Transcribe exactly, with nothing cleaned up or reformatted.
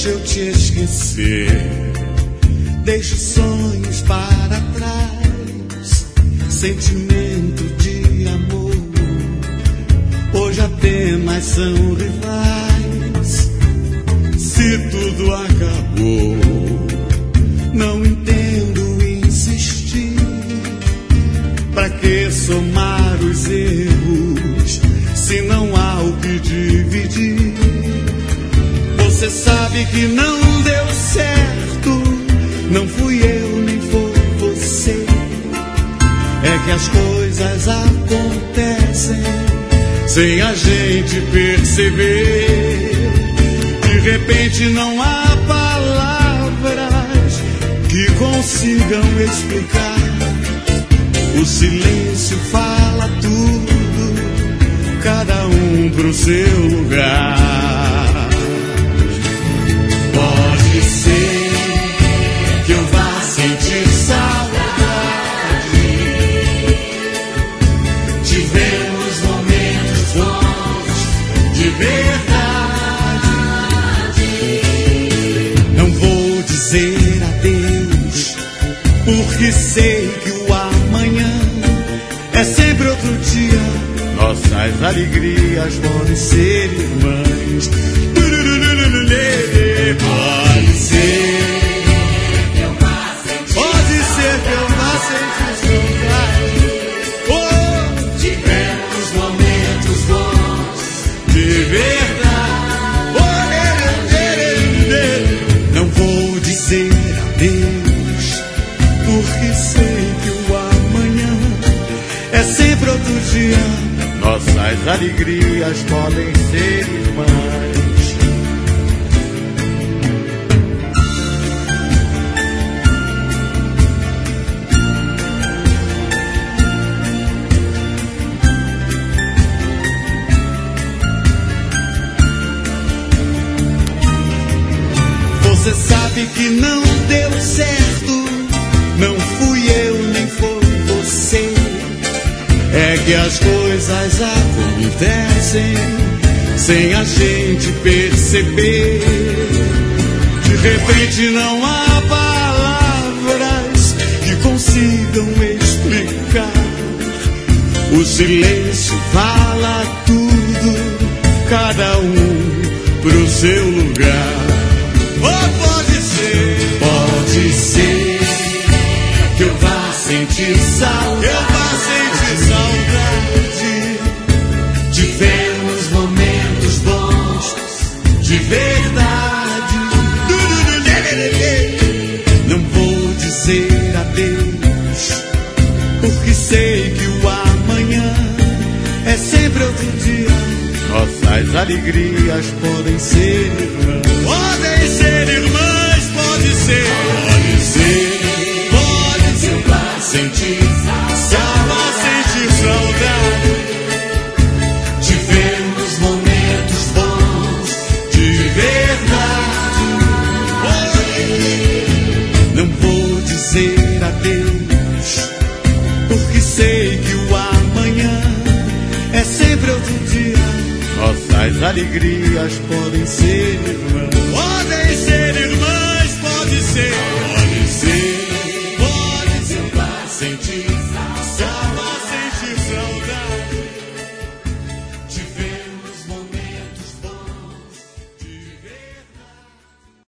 deixa eu te esquecer. Deixa os sonhos para trás. Sentimento de amor hoje apenas são rivais. Se tudo acabou, não entendo insistir. Pra que somar os erros se não há o que dividir? Você sabe que não deu certo. Não fui eu, nem foi você. É que as coisas acontecem sem a gente perceber. De repente não há palavras que consigam explicar. O silêncio fala tudo, cada um pro seu lugar. Pode ser que eu vá sentir saudade. Tivemos momentos bons de verdade. Não vou dizer adeus, porque sei que o amanhã é sempre outro dia. Nossas alegrias podem ser irmãs. Pode ser. Pode ser que eu vá sentir saudade. Oh, tivemos momentos bons de verdade. Oh, não vou dizer adeus, porque sei que o amanhã é sempre outro dia. Nossas alegrias podem ser irmãs. Você sabe que não deu certo. Não fui eu, nem foi você. É que as coisas acontecem sem a gente perceber. De repente não há palavras que consigam explicar. O silêncio fala tudo, cada um pro seu lugar. Ou pode ser, pode ser que eu vá sentir saudade. Eu vá sentir saudade. Tivemos momentos bons de verdade. Não vou dizer adeus, porque sei que o amanhã é sempre outro dia. Nossas alegrias podem ser irmãs. Podem ser irmãs, pode ser. Pode ser, pode ser. Vai sentir saudade. Vai sentir saudade. Tivemos momentos bons de verdade. Não vou dizer adeus, porque sei que o amanhã é sempre outro dia. Nossas alegrias podem ser irmãs.